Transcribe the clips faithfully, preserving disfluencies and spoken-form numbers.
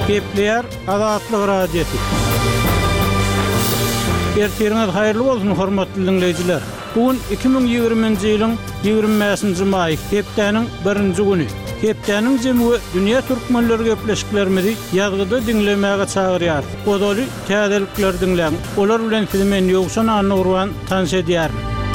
Gepleyer Azatlyk radiosu. Ertiriniz hayırlı bolsun hormatly dinleyijiler. Bugün iki bin ýygrimiňji ýylyň ýygrimiňji maý hepdeniň birinji güni. Hepdeniň jemgy dünýä türkmenleri gepleşiklerimizi ýazgyda dinlemäge çagyrýar. Odaly täzelikler dinläň. Olar bilen filmen ýoksan anurwan tans edýär.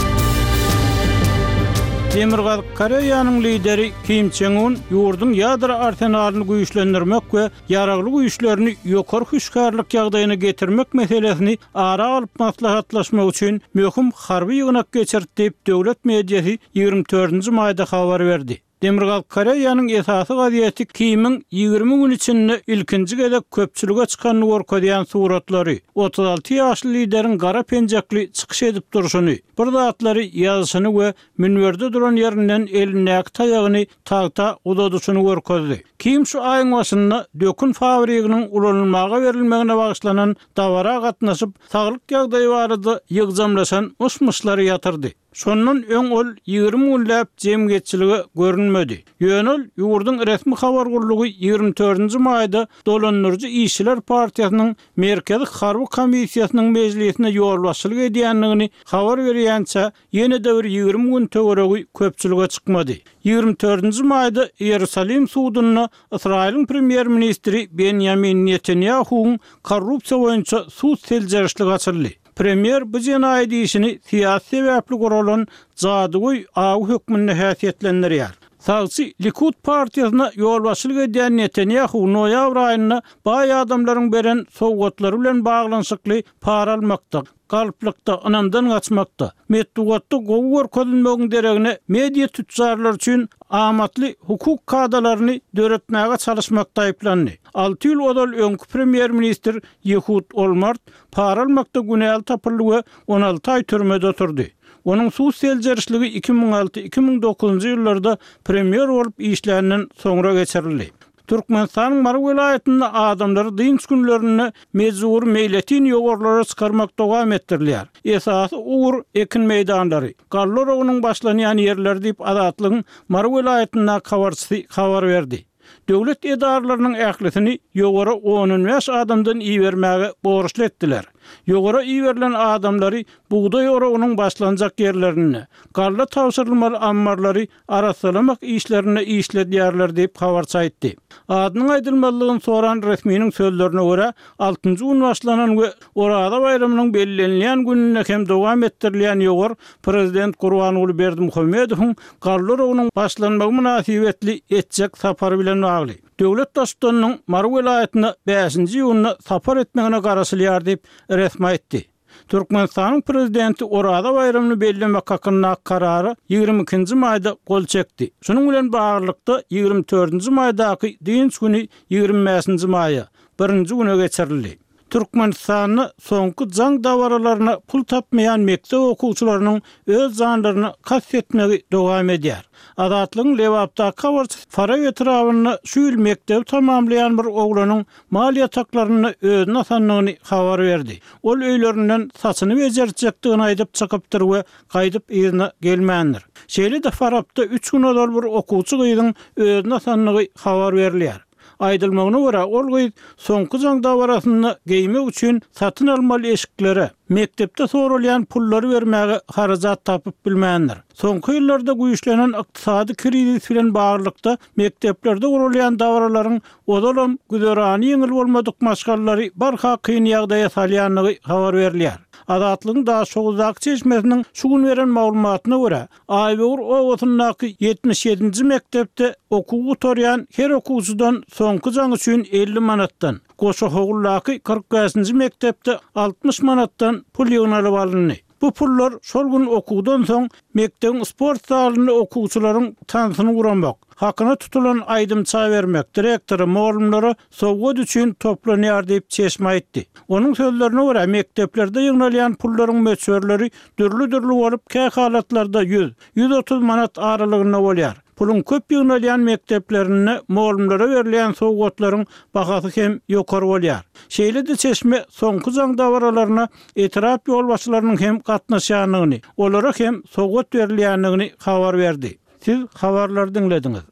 Demirgal Koreýanyň lideri Kim Jong-un ýurdun ýadra arsenalyny güýçlendirmek we ýaragly güýçlerini ýokary hüşkarlyk ýagdaýyna getirmek meselesini ara alyp maslahatlaşmak üçin möhüm harby ýygnak geçirdi diýip döwlet mediýasy ýygrimi dördünji maýda habar berdi. Demirgal Koreýanyň esasy gaziýeti Kim'iň ýygrimi gün içinde ilkinji gede köpçülüge çykanyny gorkodýan suratlary, otuz alty ýaşly lideriň gara penjekli çykyş edip duruşuny, bir zatlary ýazysyny we minberde duran ýerinden elindäki taýagyny tagta udadyşyny gorkozdy. Kim şu aýyň başynda dökün fabriginiň ulanylmaga berilmegine bagyşlanan dawara gatnaşyp saglyk ýagdaýy barada ýygzamlaşan musmuşlary ýatyrdy. Şondan öň ol ýygrimi günläp jemgyýetçiligi görünmedi. Ýönül ýurdun resmi habar gurulugy ýygrimi dördünji maýda Dolanlyrjy işçiler partiýasynyň merkezi harby komissiýasynyň mejlisine ýolbaşçylyk edýänligini habar berýänçä ýene-de bir ýygrimi gün töweregi köpçülüge çykmady. ýygrimi dördünji maýda Ýerusalim sudyna Israýlyň premier ministri Benjamin Netanyahu'ň korrupsiýa boýunça sud seljerişligi açyldy. Premier bu jenaýat işini siýasy sebäpli goralan zadygy aw hökmüne häsiýetlendirýär. Sagçy Likud partiýasyna ýolbaşçylyk edýän Netanyahu noýabr aýynda baý adamlaryň beren sowgatlary bilen baglanşykly para almakda, galplykda, anamdan gaçmakda, medeniýetde gowur ködünmegiň deregine media tüçarlar üçin amatly hukuk kadalaryny döretmäge çalışmakda aýplandy. alty ýyl odal öňkü premier minister Ehud Olmert para almakda günäl tapyldy, on alty aý türmede oturdy. Onun sud seljerişligi iki bin alty iki bin dokuzunji ýyllarda premier bolup işlerinden soňra geçirildi. Türkmenistanyň Mar welaýatynda adamlary dynç günlerini mejbur meýletin ýogorlara çykarmak dowam etdirilýär. Esasy ugur ekin meýdanlary, gallar onuň başlanýan ýerler diýip Azatlygyň Mar welaýatynda habarçy habar berdi. Döwlet edarlarynyň ählisini ýogora on beş adamdan iýermäge borçly etdiler. Ýogora iýerilen adamlary buğday orugynyň başlanjak ýerlerini, garla tawsyrylmaly ammarlary arasalamak işlerini işledýärler diýip habarçy aýtdy. Adynyň aýdylmalygyny soran resminiň sözlerine görä, altynjy gün başlanan we Orada bayramynyň bellenilýän gününe hem dowam etdirilýän ýogor prezident Gurbanuly Berdimuhammedowyň garlar orugynyň başlanmagy münasibetli etjek sapary bilen bagly. Döwlet daşdanyň Mar welaýatyna beşinji ýylyna sapar etmegine garaşylýar diýip resmi aýtdy. Türkmenistanyň prezidenti Orada bayramyny bellemek hakyna karary ýygrimi ikinji maýda gol çekdi. Şunuň bilen baglykda ýygrimi dördünji maýdaky dynç güni ýygrimi beşinji maýa birinji güne geçirildi. Türkmenistanyň soňky jaň dawaralaryna pul tapmayan mektep okuwçylarynyň öz janlaryny kastetmegi dowam edýär. Azatlygyň Lewapda kavar Faraw etrawyny şu ýyl mektep tamamlayan bir oglanyň mal ýataklaryny özüne sanlygyny habar berdi. Ol öýlerinden saçyny bejerjekdigini aýdyp çykypdyr we gaýdyp ýerine gelmändir. Şeýle-de Farawda üç gün odal bir okuwçy gyzyň özüne sanlygy habar berilýär. Aýdylmagyna görä ol gyz soňky jaň dawarasyny geýmek üçin satyn almaly eşiklere, mektepde sorulýan pullary bermäge harajat tapyp bilmändir. Soňky ýyllarda güýçlenen ykdysady krizis bilen baglykda mekteplerde urulýan dawralaryň odalam güzerany ýeňil bolmadyk maşgallary barha kyn ýagdaýa salýanlygy habar berilýär. Azatlygyň da şowzak çeşmesiniň şu gün beren maglumatyna görä, Aýbur owatyndaky yetmiş ýedinji mektepde okuw oturýan her okuwçydan soňky jaň üçin elli manatdan, goşa hogullaky kırk beşinji mektepde altmış manatdan pul ýygnalyp alındy. Bu pullar şol gün okuwdan soň mektebin sport zalyny okuwçylaryň tansyny guramak, hakyna tutulan aýdymça bermek, direktory, muallimlere sowgat üçin toplanýar diýip çeşme aýtdy. Onun sözlerine görä mekteplerde ýygnalýan pullaryň möçberleri dürli-dürli bolup käy halatlarda yüz yüz otuz manat aralygynda bolýar. Pulun köp ýygnalýan mekteplerine muallimlere berilýän sowgatlaryň bahasy hem ýokary bolýar. Şeýle-de çeşme soňky jaň dawaralaryna etrap ýolbaşçylarynyň hem gatnaşýanlygyny, olara hem sowgat berilýänligini habar berdi. Siz habarlary dinlediňiz.